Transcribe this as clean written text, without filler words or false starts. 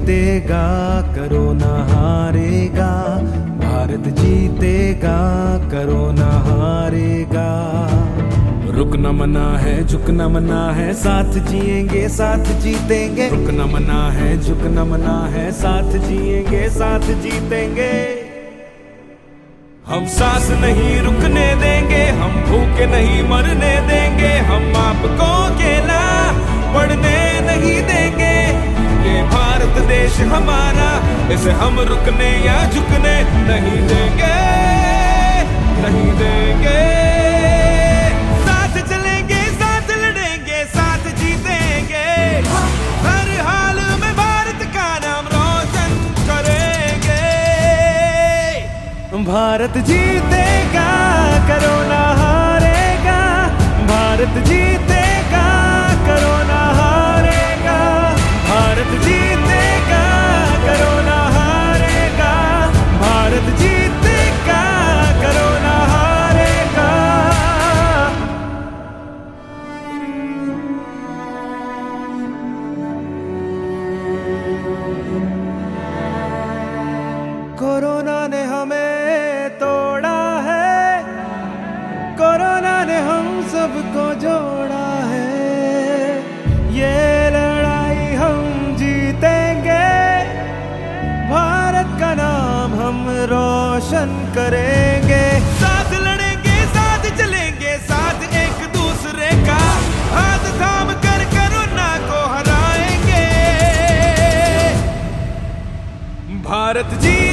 जीतेगा, कोरोना हारेगा। भारत जीतेगा, कोरोना हारेगा। रुकना मना है, झुकना मना है, साथ जिएंगे साथ जीतेंगे। रुकना मना है, झुकना मना है, साथ जिएंगे साथ जीतेंगे। हम सांस नहीं रुकने देंगे, हम भूखे नहीं मरने देंगे। हम आपको अकेला पढ़ने नहीं देंगे। ये भारत देश हमारा, इसे हम रुकने या झुकने नहीं देंगे, नहीं देंगे। साथ चलेंगे, साथ लड़ेंगे, साथ जीतेंगे। हर हाल में भारत का नाम रोशन करेंगे। भारत जीतेगा, कोरोना हारेगा। भारत जीतेगा, कोरोना हारेगा। भारत जीतेगा, कोरोना हारेगा। भारत जीतेगा, कोरोना हारेगा। कोरोना ने हमें तोड़ा है, कोरोना ने हम सबको जोड़ा है। ये लड़ाई हम जीतेंगे, भारत का नाम हम रोशन करेंगे। साथ लड़ेंगे, साथ चलेंगे, साथ एक दूसरे का हाथ थाम कर कोरोना को हराएंगे। भारत जी